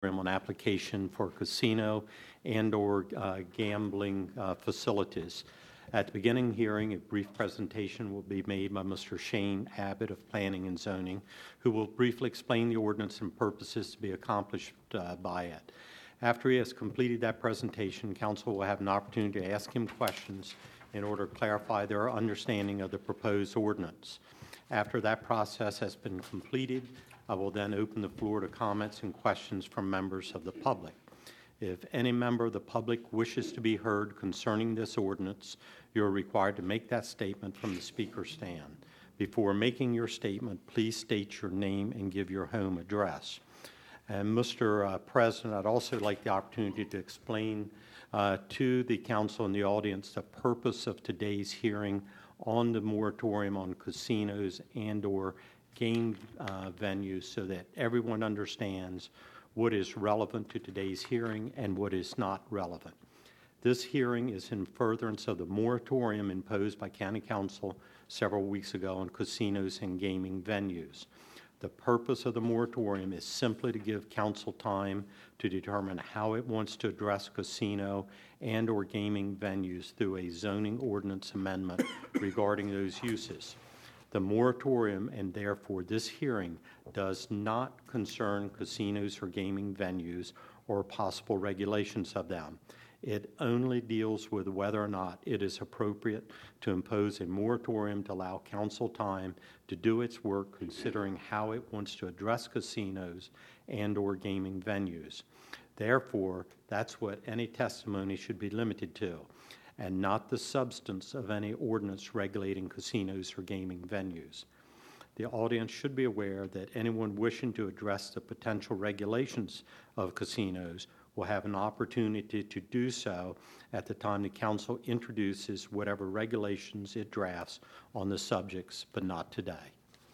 on application for casino and/or gambling facilities. At the beginning hearing, a brief presentation will be made by Mr. Shane Abbott of Planning and Zoning, who will briefly explain the ordinance and purposes to be accomplished by it. After he has completed that presentation, Council will have an opportunity to ask him questions in order to clarify their understanding of the proposed ordinance. After that process has been completed, I will then open the floor to comments and questions from members of the public. If any member of the public wishes to be heard concerning this ordinance, you are required to make that statement from the speaker stand. Before making your statement, please state your name and give your home address. And Mr. President, I'd also like the opportunity to explain to the council and the audience the purpose of today's hearing on the moratorium on casinos and/or game venues, so that everyone understands what is relevant to today's hearing and what is not relevant. This hearing is in furtherance of the moratorium imposed by County Council several weeks ago on casinos and gaming venues. The purpose of the moratorium is simply to give Council time to determine how it wants to address casino and/or gaming venues through a zoning ordinance amendment regarding those uses. The moratorium, and therefore this hearing, does not concern casinos or gaming venues or possible regulations of them. It only deals with whether or not it is appropriate to impose a moratorium to allow Council time to do its work considering how it wants to address casinos and/or gaming venues. Therefore, that's what any testimony should be limited to, and not the substance of any ordinance regulating casinos or gaming venues. The audience should be aware that anyone wishing to address the potential regulations of casinos will have an opportunity to do so at the time the Council introduces whatever regulations it drafts on the subjects, but not today.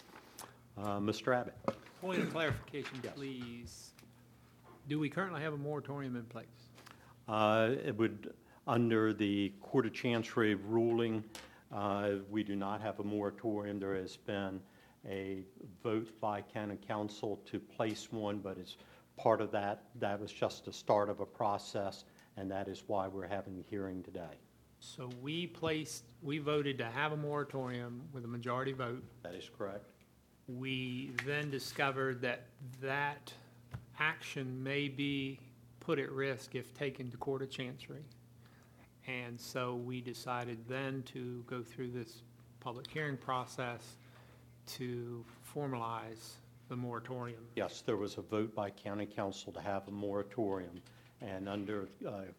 Mr. Abbott. Point of clarification, Yes. please. Do we currently have a moratorium in place? It would, under the Court of Chancery ruling, we do not have a moratorium. There has been a vote by County Council to place one, but as part of that was just the start of a process, and that is why we're having a hearing today. So we voted to have a moratorium with a majority vote. That is correct. We then discovered that action may be put at risk if taken to Court of Chancery. And so we decided then to go through this public hearing process to formalize the moratorium. Yes, there was a vote by County Council to have a moratorium, and under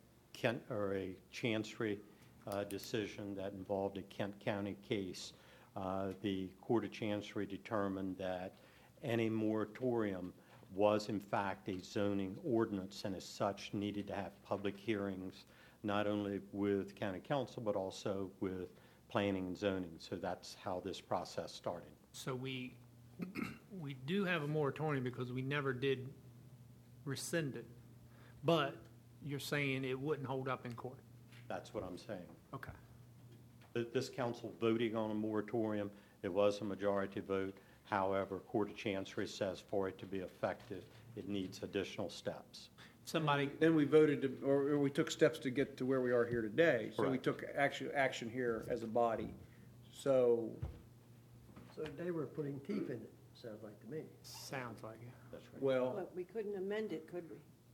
a Chancery decision that involved a Kent County case, the Court of Chancery determined that any moratorium was in fact a zoning ordinance, and as such needed to have public hearings not only with County Council but also with Planning and Zoning. So that's how this process started. So we do have a moratorium because we never did rescind it, but you're saying it wouldn't hold up in court. That's what I'm saying. Okay. This council voting on a moratorium, it was a majority vote. However, Court of Chancery says for it to be effective, it needs additional steps. Then we voted to, or we took steps to get to where we are here today. So we Correct. took action here as a body. So they were putting teeth in it, sounds like to me. Sounds like it. That's right. well, But we couldn't amend it, could we?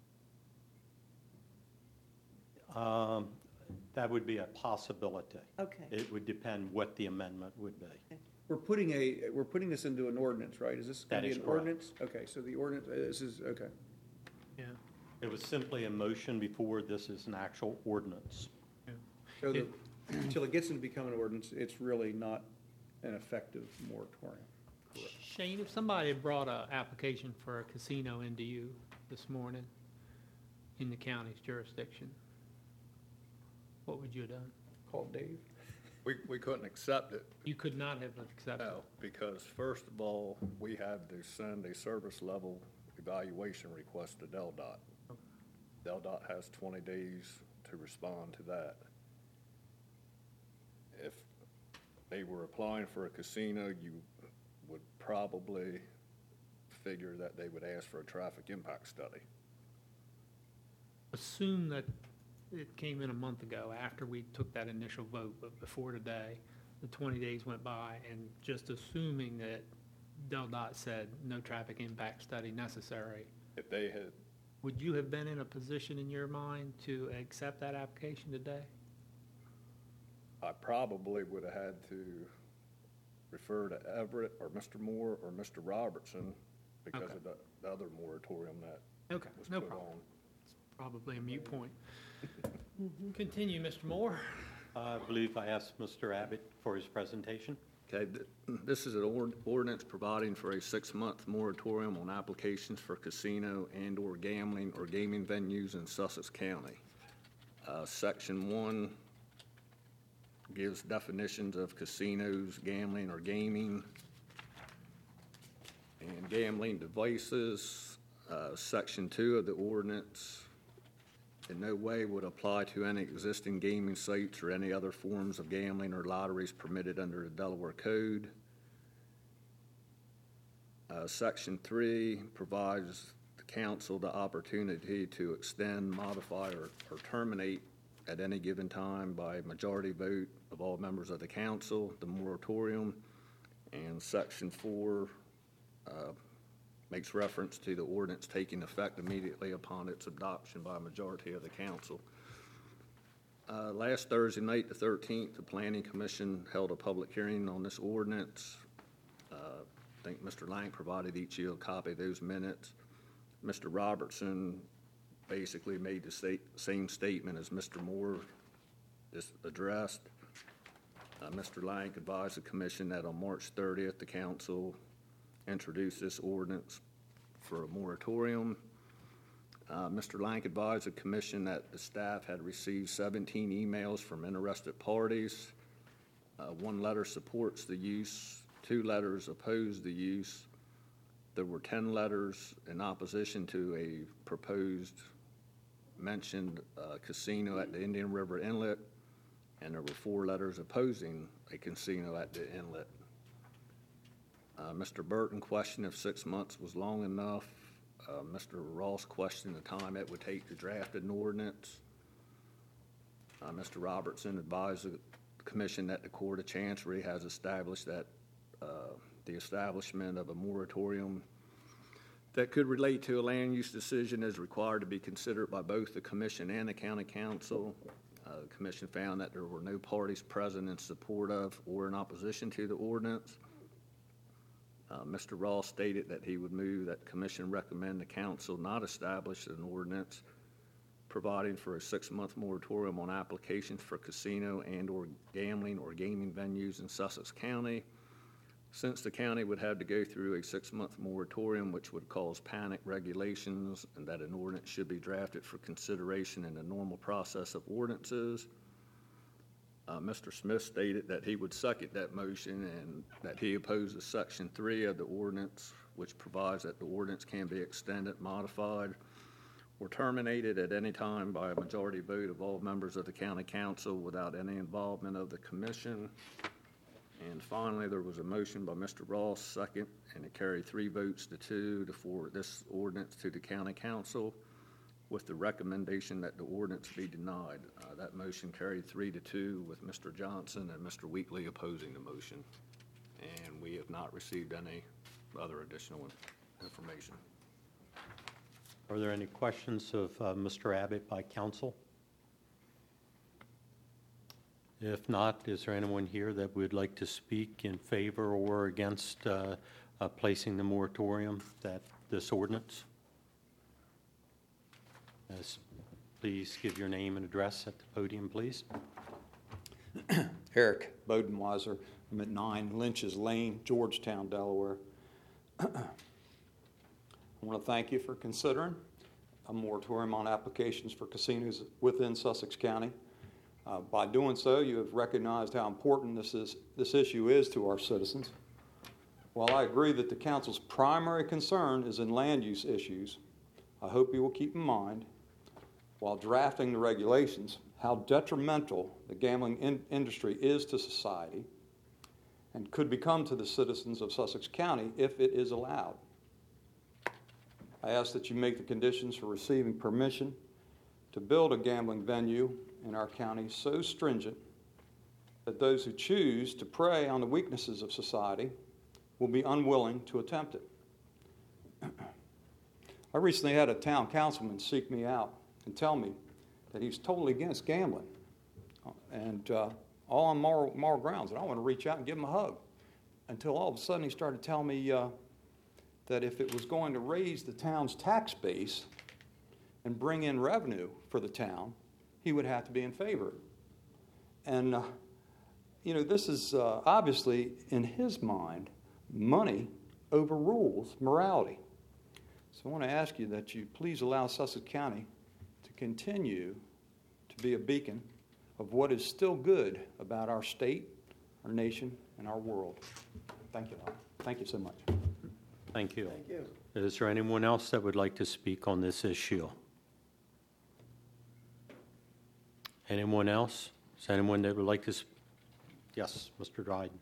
That would be a possibility. Okay. It would depend what the amendment would be. we're putting this into an ordinance, right? Is this going That to is be an correct. ordinance? Okay, so the ordinance, this is, okay. Yeah. It was simply a motion before this is an actual ordinance. So until it gets into become an ordinance, it's really not an effective moratorium. Shane, if somebody had brought an application for a casino into you this morning in the county's jurisdiction, what would you have done? Call Dave. We couldn't accept it, You could not have accepted no, because first of all, we had to send a service level evaluation request to DelDOT. DelDOT has 20 days to respond to that. If they were applying for a casino, you would probably figure that they would ask for a traffic impact study. assume that it came in a month ago after we took that initial vote, but before today, the 20 days went by, and just assuming that DelDOT said no traffic impact study necessary, If they had, would you have been in a position in your mind to accept that application today? I probably would have had to refer to Everett or Mr. Moore or Mr. Robertson because Okay. of the other moratorium that Okay, was no put problem. on. Probably a moot point. Continue, Mr. Moore. I believe I asked Mr. Abbott for his presentation. Okay, this is an ordinance providing for a 6-month moratorium on applications for casino and/or gambling or gaming venues in Sussex County. Section 1 gives definitions of casinos, gambling or gaming, and gambling devices. Section 2 of the ordinance in no way would apply to any existing gaming sites or any other forms of gambling or lotteries permitted under the Delaware Code. Section 3 provides the council the opportunity to extend, modify, or terminate at any given time by majority vote of all members of the council, the moratorium. And Section 4 makes reference to the ordinance taking effect immediately upon its adoption by a majority of the council. Last Thursday night, the 13th, the Planning Commission held a public hearing on this ordinance. I think Mr. Lang provided each of you a copy of those minutes. Mr. Robertson basically made the same statement as Mr. Moore just addressed. Mr. Lang advised the commission that on March 30th, the council introduced this ordinance for a moratorium. Mr. Lang advised the commission that the staff had received 17 emails from interested parties. 1 letter supports the use, 2 letters oppose the use. There were 10 letters in opposition to a proposed mentioned casino at the Indian River Inlet, and there were 4 letters opposing a casino at the inlet. Mr. Burton questioned if 6 months was long enough. Mr. Ross questioned the time it would take to draft an ordinance. Mr. Robertson advised the commission that the Court of Chancery has established that the establishment of a moratorium that could relate to a land use decision is required to be considered by both the commission and the county council. The commission found that there were no parties present in support of or in opposition to the ordinance. Mr. Ross stated that he would move that the commission recommend the council not establish an ordinance providing for a 6-month moratorium on applications for casino and/or gambling or gaming venues in Sussex County. Since the county would have to go through a 6-month moratorium, which would cause panic regulations, and that an ordinance should be drafted for consideration in the normal process of ordinances. Mr. Smith stated that he would second that motion and that he opposes Section 3 of the ordinance, which provides that the ordinance can be extended, modified, or terminated at any time by a majority vote of all members of the county council without any involvement of the commission. And finally, there was a motion by Mr. Ross, second, and it carried 3 votes to 2 to forward this ordinance to the county council with the recommendation that the ordinance be denied. That motion carried 3 to 2 with Mr. Johnson and Mr. Wheatley opposing the motion. And we have not received any other additional information. Are there any questions of Mr. Abbott by council? If not, is there anyone here that would like to speak in favor or against placing the moratorium, this ordinance? Yes. Please give your name and address at the podium, please. Eric Bodenweiser. I'm at 9 Lynch's Lane, Georgetown, Delaware. I want to thank you for considering a moratorium on applications for casinos within Sussex County. By doing so, you have recognized how important this issue is to our citizens. While I agree that the council's primary concern is in land use issues, I hope you will keep in mind, while drafting the regulations, how detrimental the gambling industry is to society and could become to the citizens of Sussex County if it is allowed. I ask that you make the conditions for receiving permission to build a gambling venue in our county so stringent that those who choose to prey on the weaknesses of society will be unwilling to attempt it. I recently had a town councilman seek me out and tell me that he's totally against gambling, and all on moral grounds, and I want to reach out and give him a hug, until all of a sudden he started telling me that if it was going to raise the town's tax base and bring in revenue for the town, he would have to be in favor. And, this is obviously, in his mind, money overrules morality. So I want to ask you that you please allow Sussex County to continue to be a beacon of what is still good about our state, our nation, and our world. Thank you. Thank you so much. Thank you. Thank you. Is there anyone else that would like to speak on this issue? Anyone else? Is there anyone that would like to speak? Yes, Mr. Dryden.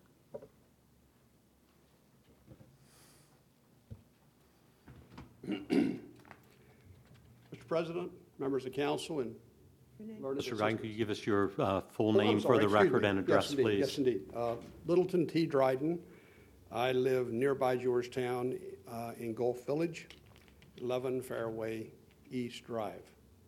Mr. President, members of council, and learned Mr. Dryden, could you give us your full Oh, I'm name for sorry, the excuse record me. and address, Yes, indeed. please? Yes, indeed. Littleton T. Dryden. I live nearby Georgetown in Gulf Village, 11 Fairway East Drive.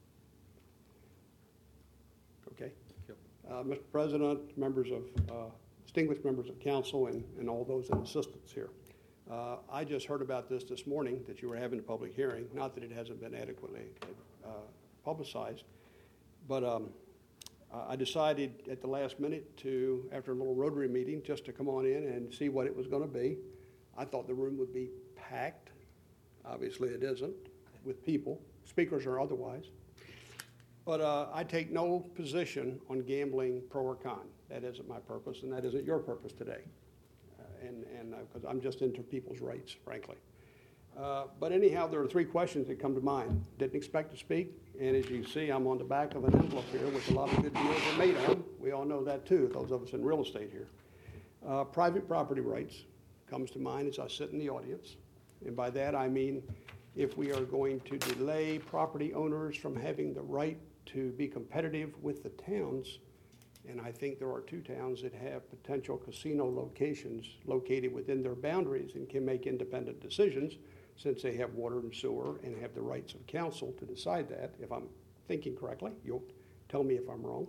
Okay. Mr. President, distinguished members of council, and all those in assistance here. I just heard about this morning, that you were having a public hearing. Not that it hasn't been adequately publicized, but I decided at the last minute to, after a little Rotary meeting, just to come on in and see what it was going to be. I thought the room would be packed. Obviously it isn't, with people, speakers or otherwise. But I take no position on gambling pro or con. That isn't my purpose, and that isn't your purpose today. Because I'm just into people's rights, frankly. But anyhow, there are three questions that come to mind. Didn't expect to speak, and as you see, I'm on the back of an envelope here, which a lot of good deals are made on. We all know that too, those of us in real estate here. Private property rights comes to mind as I sit in the audience. And by that I mean, if we are going to delay property owners from having the right to be competitive with the towns, and I think there are two towns that have potential casino locations located within their boundaries and can make independent decisions, since they have water and sewer and have the rights of council to decide that. If I'm thinking correctly, you'll tell me if I'm wrong.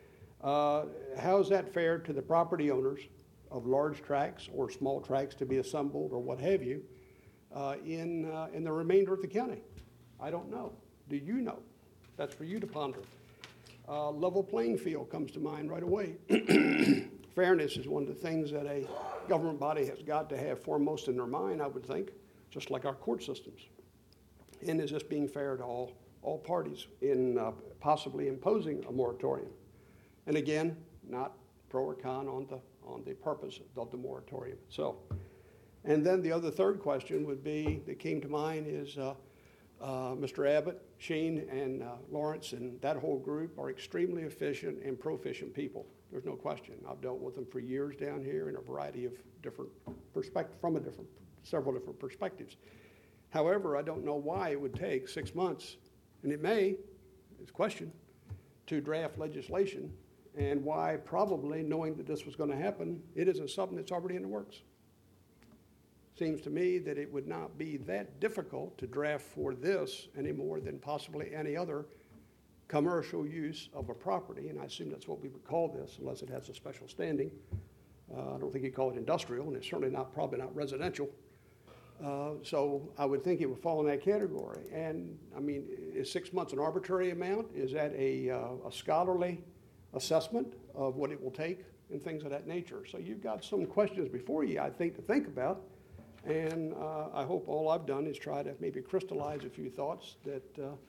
How is that fair to the property owners of large tracts or small tracts to be assembled or what have you in the remainder of the county? I don't know. Do you know? That's for you to ponder. Level playing field comes to mind right away. Fairness is one of the things that a government body has got to have foremost in their mind, I would think, just like our court systems. And is this being fair to all parties in possibly imposing a moratorium? And again, not pro or con on the purpose of the moratorium. So, and then the third question would be, that came to mind, is Mr. Abbott, Shane, and Lawrence, and that whole group are extremely efficient and proficient people. There's no question. I've dealt with them for years down here in a variety of different several different perspectives. However, I don't know why it would take 6 months, and it may, it's a question, to draft legislation, and why, probably knowing that this was going to happen, it isn't something that's already in the works. Seems to me that it would not be that difficult to draft for this any more than possibly any other commercial use of a property, and I assume that's what we would call this, unless it has a special standing. I don't think you'd call it industrial, and it's certainly probably not residential. So I would think it would fall in that category. And I mean, is 6 months an arbitrary amount? Is that a scholarly assessment of what it will take and things of that nature? So you've got some questions before you, I think, to think about. And I hope all I've done is try to maybe crystallize a few thoughts that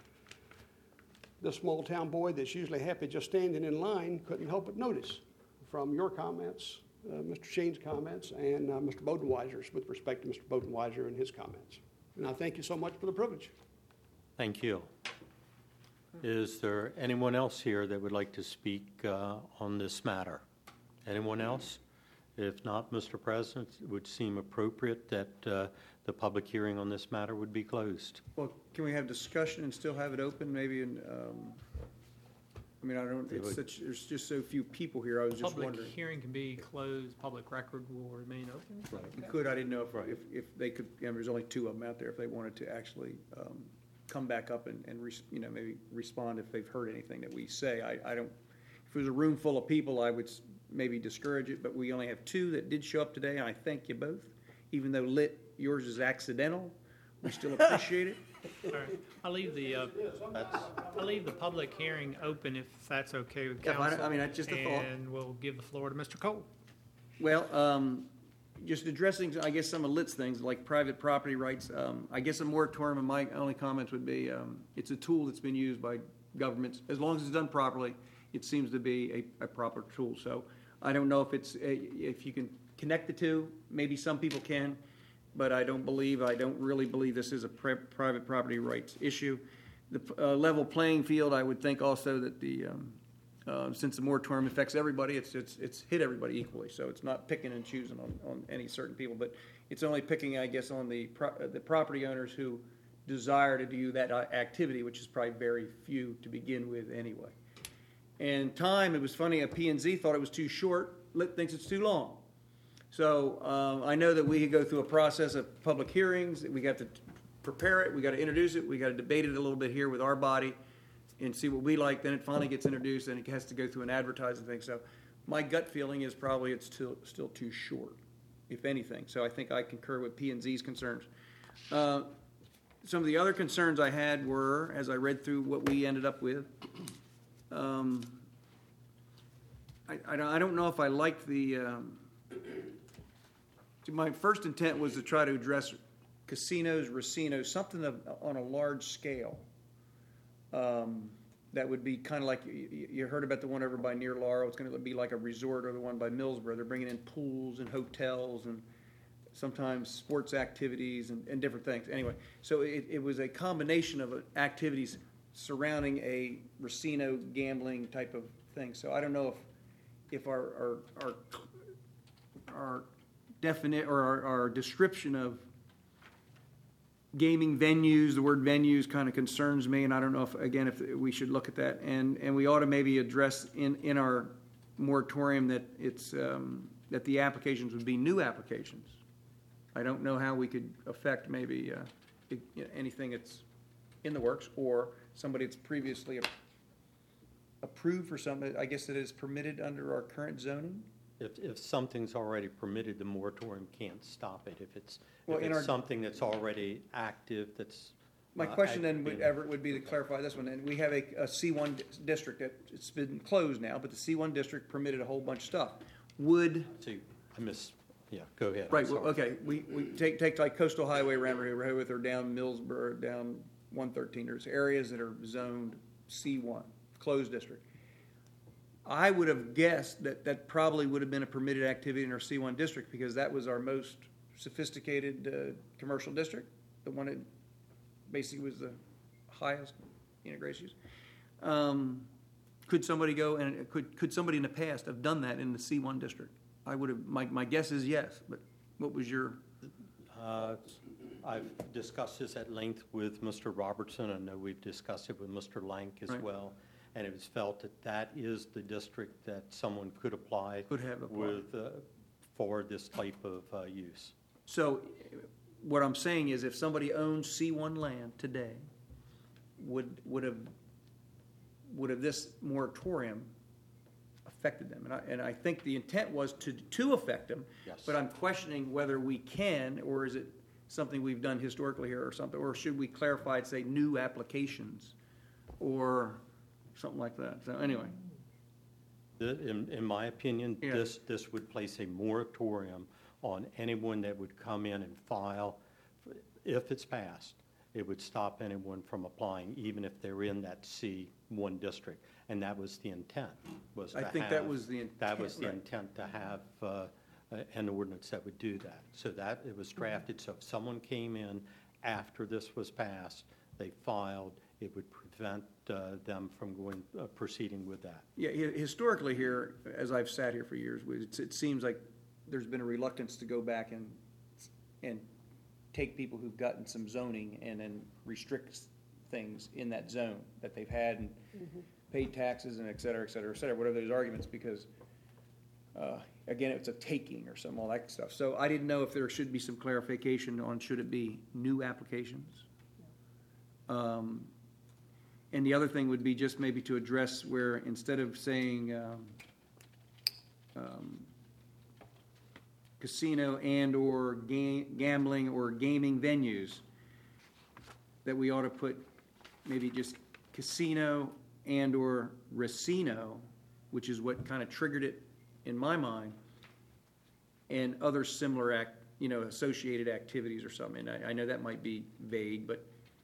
this small town boy that's usually happy just standing in line couldn't help but notice from your comments, Mr. Shane's comments, and Mr. Bodenweiser's with respect to Mr. Bodenweiser and his comments. And I thank you so much for the privilege. Thank you. Is there anyone else here that would like to speak on this matter? Anyone else? If not, Mr. President, it would seem appropriate that the public hearing on this matter would be closed. Well, can we have discussion and still have it open, maybe I mean, I don't, it's such, there's just so few people here, I was just Public wondering. hearing can be closed, public record will remain open. You could, I didn't know if they could, there's only two of them out there, if they wanted to actually come back up and maybe respond if they've heard anything that we say. I don't, if it was a room full of people, I would maybe discourage it, but we only have two that did show up today, and I thank you both. Even though yours is accidental, we still appreciate it. All right, I'll leave the public hearing open if that's okay with Yeah, council. I mean, that's just a thought. And we'll give the floor to Mr. Cole. Well, just addressing, I guess, some of Lit's things, like private property rights. I guess a moratorium, and my only comments would be, it's a tool that's been used by governments. As long as it's done properly, it seems to be a proper tool. So I don't know if you can connect the two. Maybe some people can, but I don't really believe this is a private property rights issue. The level playing field, I would think also that since the moratorium affects everybody, it's hit everybody equally. So it's not picking and choosing on any certain people, but it's only picking, I guess, on the property owners who desire to do that activity, which is probably very few to begin with anyway. And time, it was funny, P&Z thought it was too short. Lit thinks it's too long. So I know that we could go through a process of public hearings. We got to prepare it. We got to introduce it. We got to debate it a little bit here with our body and see what we like. Then it finally gets introduced, and it has to go through an advertising thing. So my gut feeling is probably it's still too short, if anything. So I think I concur with P&Z's concerns. Some of the other concerns I had were, as I read through what we ended up with, I don't know if I liked the. My first intent was to try to address casinos, racinos, something on a large scale. That would be kind of like you heard about the one over by near Laurel. It's going to be like a resort, or the one by Millsboro. They're bringing in pools and hotels and sometimes sports activities and different things. Anyway, so it was a combination of activities surrounding a racino gambling type of thing. So I don't know if our definite or our description of gaming venues, the word venues kind of concerns me, and I don't know if we should look at that, and we ought to maybe address in our moratorium that it's that the applications would be new applications. I don't know how we could affect maybe anything that's in the works or somebody that's previously approved for something. I guess that is permitted under our current zoning. If something's already permitted, the moratorium can't stop it. If it's Well, something that's already active, that's. My question then would be to clarify this one. And we have a C1 district that's been closed now, but the C1 district permitted a whole bunch of stuff. See, yeah, go ahead. I'm Right, well, sorry. okay, we take like Coastal Highway around Rehoboth or down Millsboro, down 113. There's areas that are zoned C1, closed district. I would have guessed that probably would have been a permitted activity in our C1 district because that was our most sophisticated commercial district, the one that basically was the highest grace use. Could somebody go and could somebody in the past have done that in the C1 district? I would have. My guess is yes, but what was your? I've discussed this at length with Mr. Robertson. I know we've discussed it with Mr. Lank as Right. well. And it was felt that is the district that someone could apply. Could have applied. For this type of use. So what I'm saying is if somebody owns C1 land today, would have this moratorium affected them? And I think the intent was to affect them. Yes. But I'm questioning whether we can, or is it something we've done historically here or something, or should we clarify and say new applications or something like that? So anyway. In my opinion, Yeah. this would place a moratorium on anyone that would come in and file. If it's passed, it would stop anyone from applying, even if they're in that C1 district. And that was the intent, I think that was the intent, That was the right. intent, to have an ordinance that would do that. So that it was drafted, so if someone came in after this was passed, they filed, it would prevent them from proceeding with that. Yeah, historically here, as I've sat here for years, it seems like there's been a reluctance to go back and take people who've gotten some zoning and then restrict things in that zone that they've had and paid taxes and et cetera, whatever those arguments, because, again, it's a taking or some, all that stuff. So I didn't know if there should be some clarification on should it be new applications? And the other thing would be just maybe to address where instead of saying casino and/or gambling or gaming venues, that we ought to put maybe just casino and/or racino, which is what kind of triggered it in my mind, and other similar associated activities or something. And I know that might be vague, but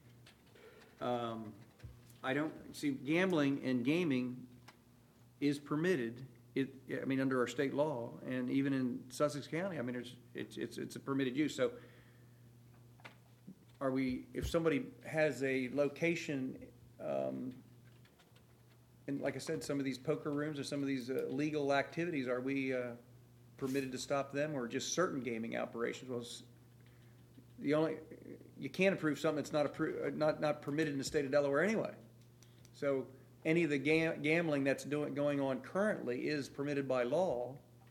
I don't see gambling and gaming is permitted. Under our state law, and even in Sussex County, it's a permitted use. So, if somebody has a location, and like I said, some of these poker rooms or some of these legal activities, are we permitted to stop them, or just certain gaming operations? Well, you can't approve something that's not permitted in the state of Delaware anyway. So any of the gambling that's going on currently is permitted by law.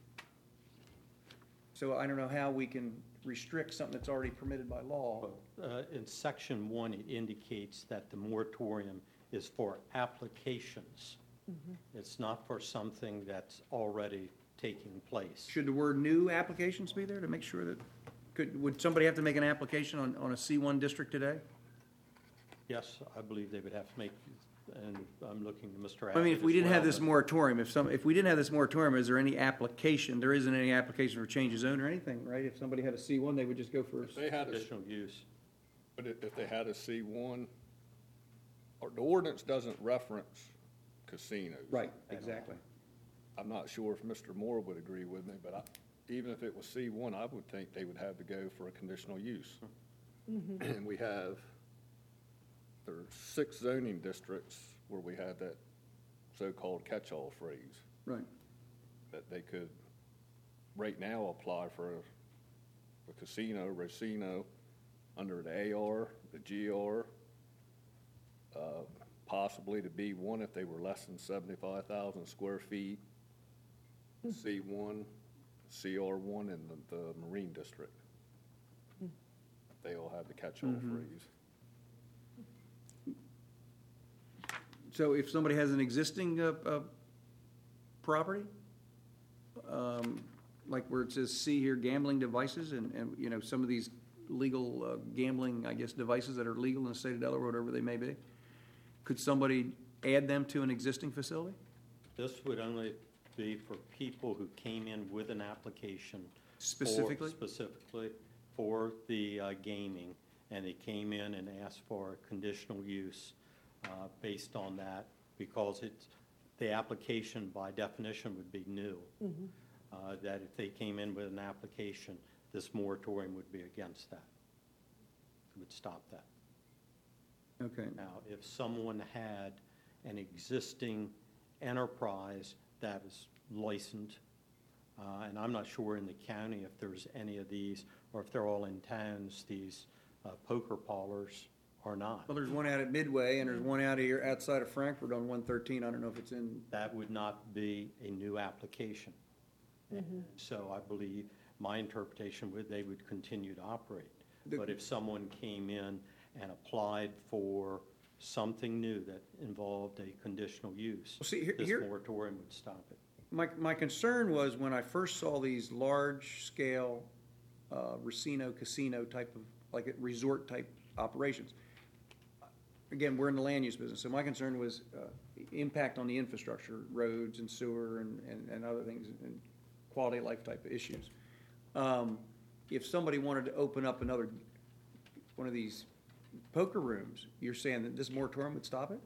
So I don't know how we can restrict something that's already permitted by law. In Section 1, it indicates that the moratorium is for applications. It's not for something that's already taking place. Should the word new applications be there to make sure that, would somebody have to make an application on a C1 district today? Yes, I believe they would have to make, and I'm looking to Mr. Abbott. If we as didn't have well, this moratorium, if we didn't have this moratorium, is there any application? There isn't any application for change of zone or anything, right? If somebody had a C1, they would just go for. If they had a, additional use. but if they had a C1, or the ordinance doesn't reference casinos. Right, exactly. I'm not sure if Mr. Moore would agree with me, but even if it was C1, I would think they would have to go for a conditional use. And there are 6 zoning districts where we had that so-called catch-all phrase. Right. That they could, right now, apply for a casino, racino, under the AR, the GR, possibly the B1 if they were less than 75,000 square feet, C1, CR1, and the Marine District. They all have the catch-all phrase. So if somebody has an existing property, like where it says C here, gambling devices, and some of these legal gambling, devices that are legal in the state of Delaware, whatever they may be, could somebody add them to an existing facility? This would only be for people who came in with an application. Specifically for the gaming, and they came in and asked for a conditional use based on that, because the application by definition would be new. That if they came in with an application, this moratorium would be against that. It would stop that. Okay. Now, if someone had an existing enterprise that was licensed, and I'm not sure in the county if there's any of these, or if they're all in towns, these poker parlors or not. Well, there's one out at Midway, and there's one out here outside of Frankfurt on 113. I don't know if it's in. That would not be a new application. So I believe my interpretation would they would continue to operate. But if someone came in and applied for something new that involved a conditional use, this moratorium would stop it. My concern was when I first saw these large-scale racino, casino type of, like resort type operations. Again, we're in the land use business, so my concern was impact on the infrastructure, roads and sewer and other things, and quality of life type of issues. If somebody wanted to open up another one of these poker rooms, you're saying that this moratorium would stop it?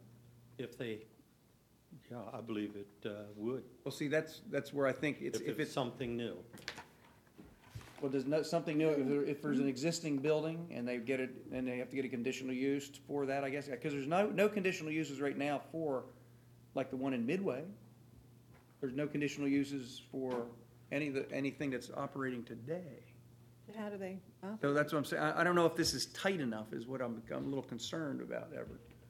Yeah, I believe it would. Well, see, that's where I think If it's something new. Well, there's something new. If there's an existing building and they get it, and they have to get a conditional use for that, I guess, because there's no conditional uses right now for, like the one in Midway. There's no conditional uses for anything that's operating today. How do they operate? So that's what I'm saying. I don't know if this is tight enough. Is what I'm a little concerned about, Everett.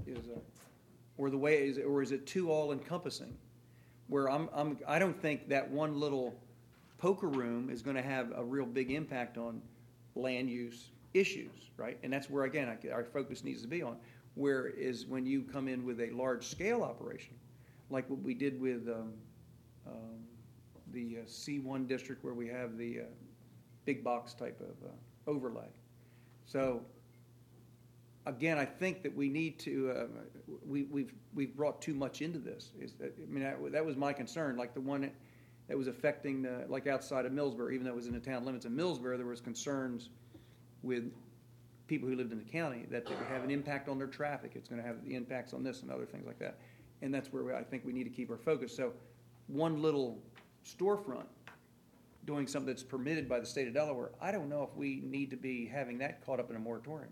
or the way is it too all encompassing? Where I don't think that one little poker room is going to have a real big impact on land use issues, right? And that's where, again, our focus needs to be on. Whereas when you come in with a large-scale operation, like what we did with the C1 district where we have the big box type of overlay. So, again, I think that we need to, we've brought too much into this. That was my concern, like the one that was affecting, like outside of Millsboro, even though it was in the town limits of Millsboro, there was concerns with people who lived in the county that they would have an impact on their traffic. It's going to have the impacts on this and other things like that. And that's where I think we need to keep our focus. So one little storefront doing something that's permitted by the state of Delaware, I don't know if we need to be having that caught up in a moratorium.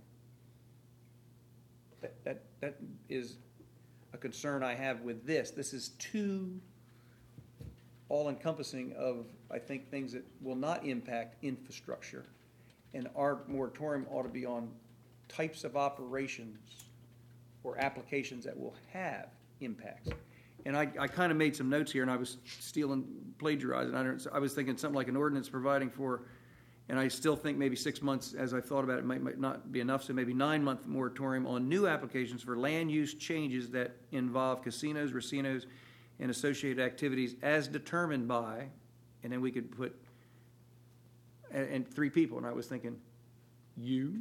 That is a concern I have with this. This is too all-encompassing of, I think, things that will not impact infrastructure. And our moratorium ought to be on types of operations or applications that will have impacts. And I kind of made some notes here, and I was plagiarizing. I was thinking something like an ordinance providing for, and I still think maybe 6 months, as I thought about it, might not be enough, so maybe 9-month moratorium on new applications for land use changes that involve casinos, racinos, and associated activities as determined by, and then we could put, and 3 people, and I was thinking, you,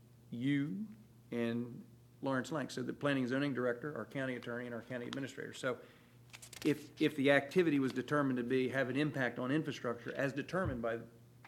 and Lawrence Lang, so the planning and zoning director, our county attorney, and our county administrator. So if the activity was determined to have an impact on infrastructure as determined by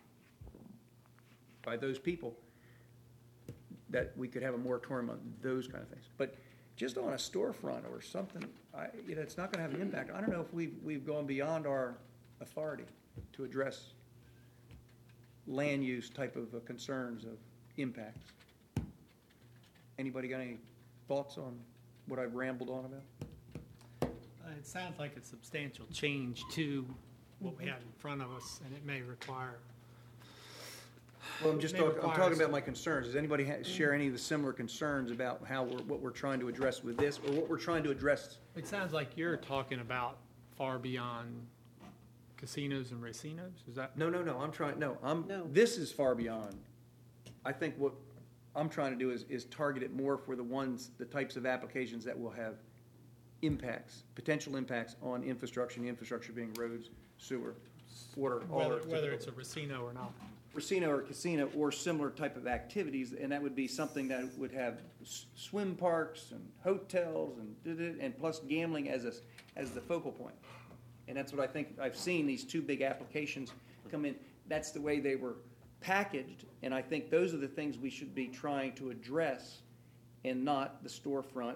those people, that we could have a moratorium on those kind of things. But just on a storefront or something, it's not going to have an impact. I don't know if we've gone beyond our authority to address land use type of concerns of impacts. Anybody got any thoughts on what I've rambled on about? It sounds like a substantial change to what we have in front of us, and it may require. Well, I'm talking about my concerns. Does anybody share any of the similar concerns about what we're trying to address with this, or what we're trying to address? It sounds like you're talking about far beyond casinos and racinos. Is that? No. This is far beyond. I think what I'm trying to do is target it more for the types of applications that will have impacts, potential impacts on infrastructure, the infrastructure being roads, sewer, water, whether it's a racino or not. Racino or casino or similar type of activities, and that would be something that would have swim parks and hotels and plus gambling as the focal point. And that's what I think I've seen these 2 big applications come in. That's the way they were packaged, and I think those are the things we should be trying to address, and not the storefront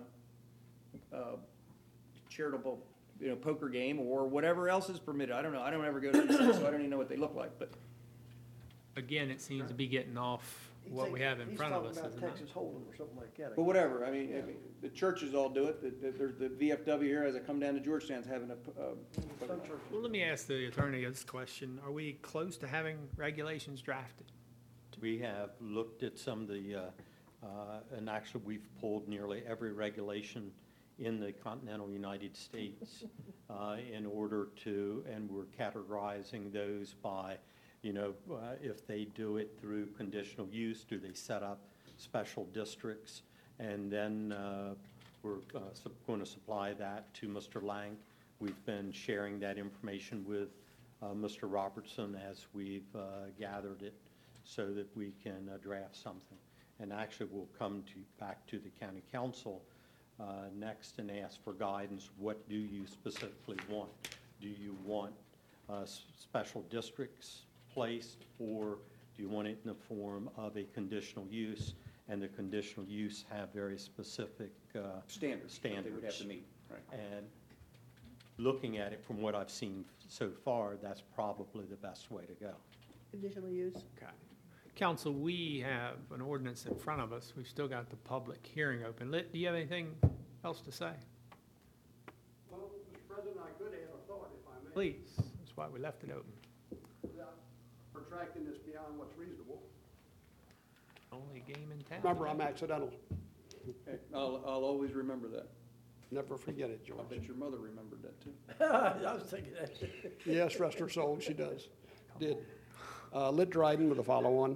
charitable poker game or whatever else is permitted. I don't know. I don't ever go to these things, so I don't even know what they look like. But again, it seems to be getting off what we have in front of us. He's talking about Texas Hold'em or something like that. But whatever. I mean, the churches all do it. There's the VFW here as I come down to Georgetown's having Well, let me ask the attorney this question. Are we close to having regulations drafted? We have looked at some of the, and actually we've pulled nearly every regulation in the continental United States in order to, and we're categorizing those by, if they do it through conditional use, do they set up special districts? And then we're going to supply that to Mr. Lang. We've been sharing that information with Mr. Robertson as we've gathered it so that we can draft something. And actually we'll come back to the county council next and ask for guidance. What do you specifically want? Do you want special districts placed, or do you want it in the form of a conditional use? And the conditional use have very specific standards they would have to meet. Right. And looking at it from what I've seen so far, that's probably the best way to go. Conditional use? Okay. Council, we have an ordinance in front of us. We've still got the public hearing open. Do you have anything else to say? Well, Mr. President, I could add a thought, if I may. Please. That's why we left it open. Without protracting this beyond what's reasonable. Only game in town. Remember, I'm accidental. Okay, I'll always remember that. Never forget it, I George. bet your mother remembered that too. I was thinking that. Yes, rest her soul, she does. Did. Lit Dryden with a follow-on.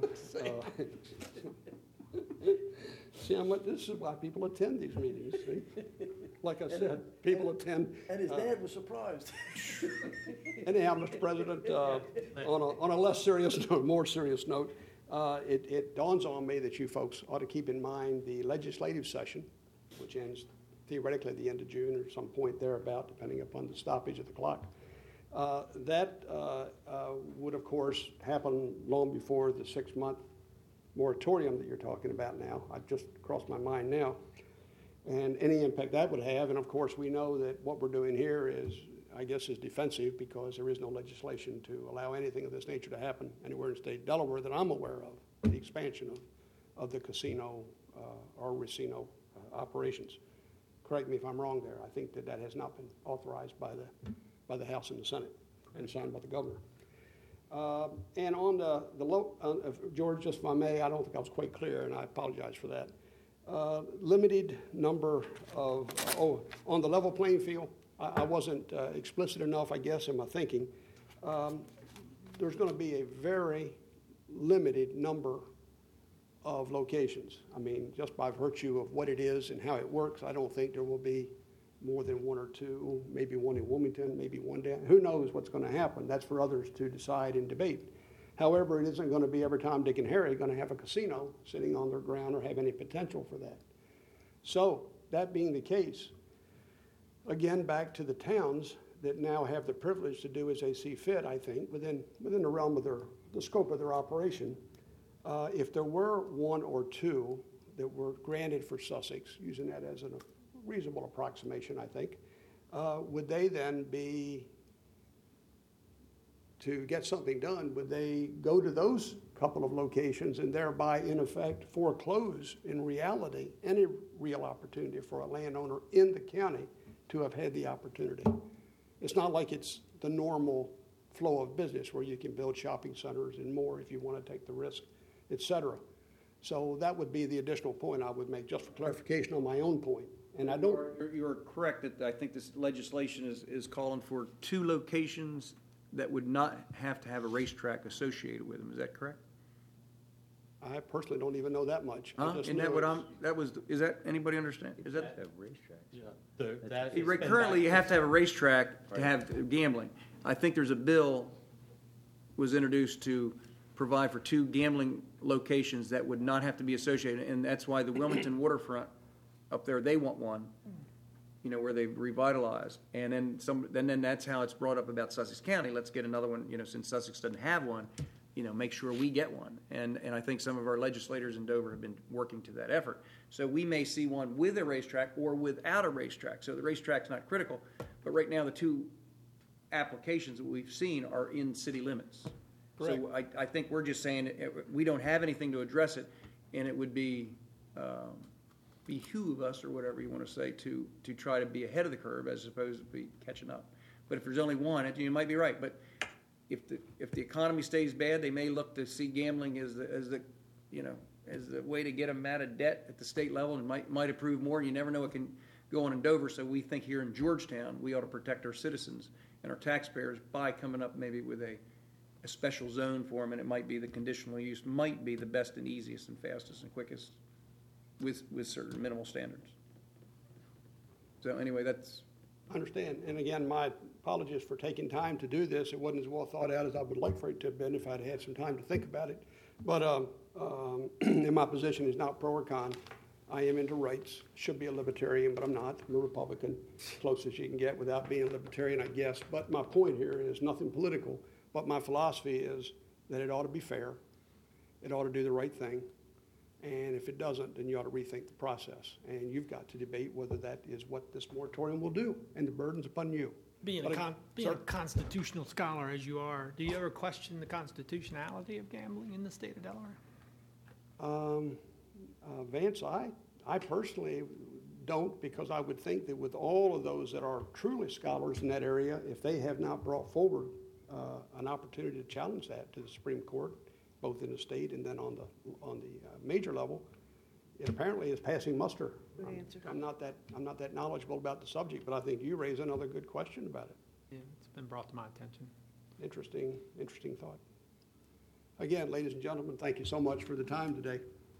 See, this is why people attend these meetings, see? Like I said, people attend. And his dad was surprised. Anyhow, Mr. President, on a less serious note, more serious note, it dawns on me that you folks ought to keep in mind the legislative session, which ends theoretically at the end of June or some point thereabout, depending upon the stoppage of the clock. That would, of course, happen long before the 6-month moratorium that you're talking about now. I just crossed my mind now. And any impact that would have, and of course we know that what we're doing here is, I guess, is defensive because there is no legislation to allow anything of this nature to happen anywhere in the state of Delaware that I'm aware of, the expansion of the casino or racino operations. Correct me if I'm wrong there. I think that has not been authorized by the House and the Senate and signed by the governor. And on the low, George, just if I may, I don't think I was quite clear, and I apologize for that. Limited number of, on the level playing field, I wasn't explicit enough, I guess, in my thinking. There's going to be a very limited number of locations. I mean, just by virtue of what it is and how it works, I don't think there will be more than one or two, maybe one in Wilmington, maybe one down. Who knows what's going to happen? That's for others to decide and debate. However, it isn't going to be every Tom, Dick, and Harry going to have a casino sitting on their ground or have any potential for that. So, that being the case, again, back to the towns that now have the privilege to do as they see fit, I think, within the realm of the scope of their operation. If there were one or two that were granted for Sussex, using that as a reasonable approximation, I think, would they then be, to get something done, would they go to those couple of locations and thereby, in effect, foreclose, in reality, any real opportunity for a landowner in the county to have had the opportunity? It's not like it's the normal flow of business where you can build shopping centers and more if you want to take the risk, et cetera. So that would be the additional point I would make, just for clarification on my own point. And I don't. You're correct that I think this legislation is calling for 2 locations that would not have to have a racetrack associated with them. Is that correct? I personally don't even know that much. Isn't that what is that, anybody understand? Is that? Have racetracks. Yeah. Currently, you have to have a racetrack to have gambling. I think there's a bill was introduced to provide for 2 gambling locations that would not have to be associated, and that's why the Wilmington waterfront up there, they want one, where they've revitalized. And then that's how it's brought up about Sussex County. Let's get another one, since Sussex doesn't have one, make sure we get one. And I think some of our legislators in Dover have been working to that effort. So we may see one with a racetrack or without a racetrack. So the racetrack's not critical. But right now, the 2 applications that we've seen are in city limits. Correct. So I think we're just saying we don't have anything to address it, and it would be behoove us, or whatever you want to say, to try to be ahead of the curve as opposed to be catching up. But if there's only one, you might be right. But if the economy stays bad, they may look to see gambling as the way to get them out of debt at the state level, and might approve more. You never know what can go on in Dover. So we think here in Georgetown we ought to protect our citizens and our taxpayers by coming up maybe with a special zone for them, and it might be the conditional use might be the best and easiest and fastest and quickest with certain minimal standards. So anyway, that's... I understand. And again, my apologies for taking time to do this. It wasn't as well thought out as I would like for it to have been if I'd had some time to think about it. But and my position is not pro or con. I am into rights. Should be a libertarian, but I'm not. I'm a Republican, close as you can get without being a libertarian, I guess. But my point here is nothing political. But my philosophy is that it ought to be fair. It ought to do the right thing. And if it doesn't, then you ought to rethink the process. And you've got to debate whether that is what this moratorium will do. And the burden's upon you. Being a constitutional scholar as you are, do you ever question the constitutionality of gambling in the state of Delaware? Vance, I personally don't, because I would think that with all of those that are truly scholars in that area, if they have not brought forward an opportunity to challenge that to the Supreme Court, both in the state and then on the major level, it apparently is passing muster. Good answer. I'm not that knowledgeable about the subject, but I think you raise another good question about it. Yeah, it's been brought to my attention. Interesting thought. Again, ladies and gentlemen, thank you so much for the time today.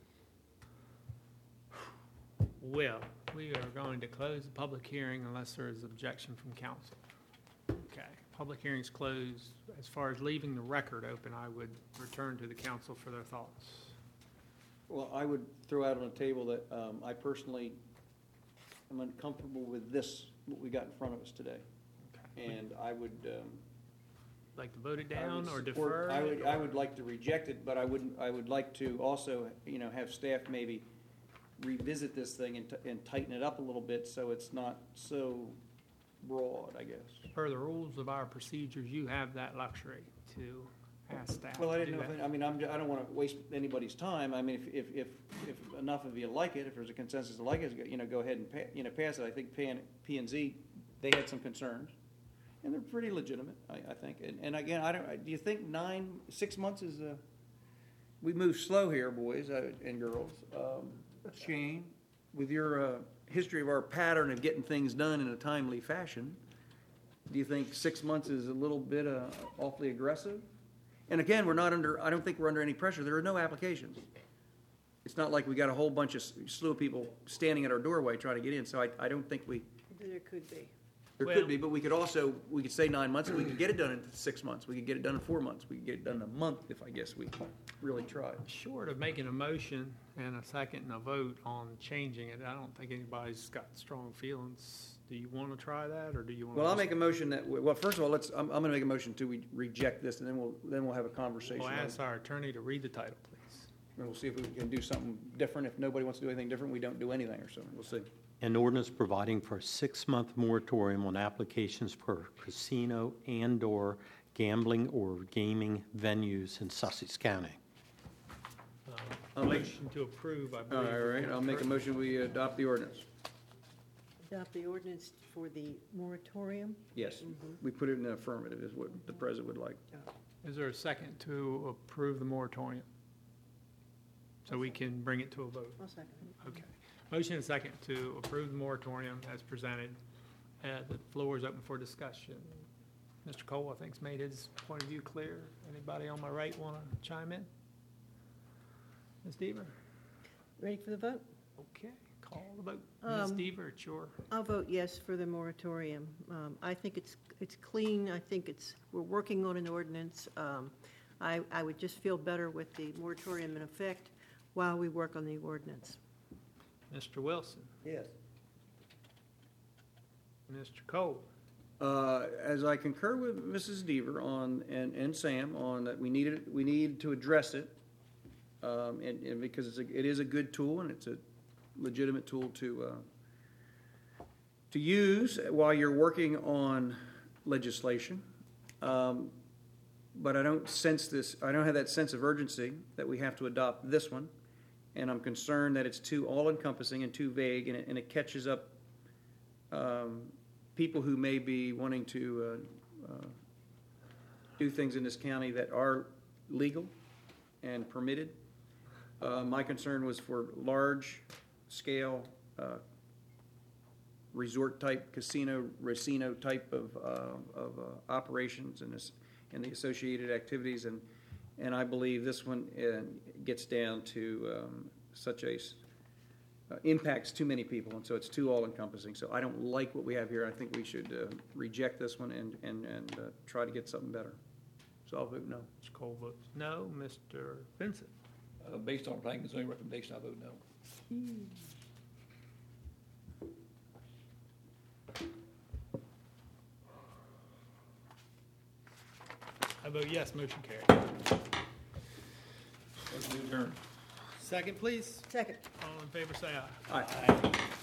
Well, we are going to close the public hearing unless there is objection from council. Okay, public hearing's closed. As far as leaving the record open, I would return to the council for their thoughts. Well, I would throw out on the table that I personally am uncomfortable with this, what we got in front of us today. Okay. And I would. Like to vote it I down would or support- defer? I would like to reject it, but I would like to also, have staff maybe revisit this thing and tighten it up a little bit so it's not so broad, I guess. Per the rules of our procedures, you have that luxury to ask staff Well, I to didn't do know, that. I don't want to waste anybody's time. I mean, if enough of you like it, if there's a consensus to like it, go ahead and pass it. I think P and Z, they had some concerns, and they're pretty legitimate, I think. And again, do you think 6 months is, we move slow here, boys and girls. Shane, with your history of our pattern of getting things done in a timely fashion, do you think 6 months is a little bit awfully aggressive? And again, I don't think we're under any pressure. There are no applications. It's not like we got a whole bunch of slew of people standing at our doorway trying to get in, so I don't think There could be. there Well- could be, but we could say 9 months, and we could get it done in 6 months. We could get it done in 4 months. We could get it done in a month if I guess we really tried. Short of making a motion and a second and a vote on changing it, I don't think anybody's got strong feelings. Do you want to try that, or do you want to? Well, I'll make a motion that, first of all, I'm going to make a motion to reject this, and then we'll have a conversation. We'll on it. ask our attorney to read the title, please. And we'll see if we can do something different. If nobody wants to do anything different, we don't do anything or something. We'll see. An ordinance providing for a 6-month moratorium on applications for casino and/or gambling or gaming venues in Sussex County. Motion to approve, I All believe. right, I'll make a motion, we adopt the ordinance. Adopt the ordinance for the moratorium. Yes, we put it in the affirmative is what the president would like. Is there a second to approve the moratorium? So we can bring it to a vote. I'll second it. Okay. Motion and second to approve the moratorium as presented. The floor is open for discussion. Mr. Cole, I think, has made his point of view clear. Anybody on my right want to chime in? Ms. Deaver? Ready for the vote? Okay, call the vote. Ms. Deaver, it's your. I'll vote yes for the moratorium. I think it's clean. I think we're working on an ordinance. I would just feel better with the moratorium in effect while we work on the ordinance. Mr. Wilson? Yes. Mr. Cole? As I concur with Mrs. Deaver and Sam on that we need to address it, and because it is a good tool and it's a legitimate tool to use while you're working on legislation. But I don't have that sense of urgency that we have to adopt this one, and I'm concerned that it's too all-encompassing and too vague, and it catches up people who may be wanting to do things in this county that are legal and permitted. My concern was for large-scale resort-type, casino type of operations and the associated activities, and I believe this one gets down to impacts too many people, and so it's too all-encompassing. So I don't like what we have here. I think we should reject this one and try to get something better. So I'll vote no. Mr. Cole votes no. Mr. Vincent? Based on planning and zoning recommendation, I vote no. I vote yes, motion carried. Motion to adjourn. Second, please. Second. All in favor, say aye. Aye.